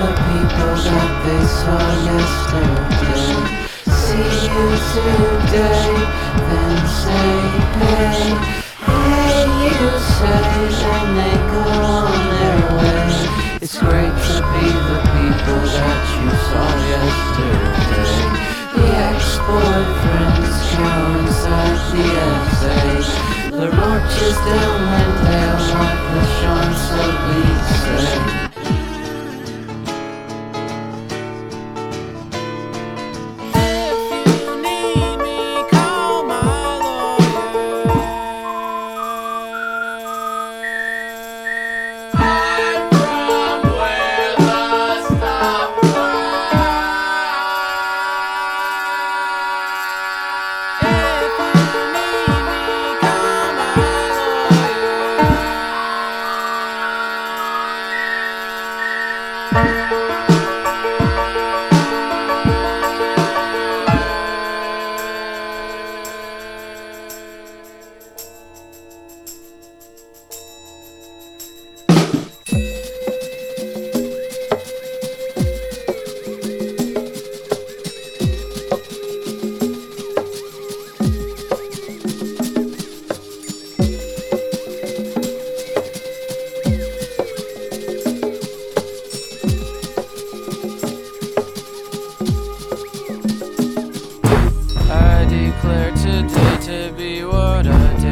the people that they saw yesterday. See you today, then say hey, hey you say, and they go on their way. It's great to be the people that you saw yesterday. The ex-boyfriends cower inside the essays. The roaches down Lindale like the Champs-Elysees. Declare today to be what I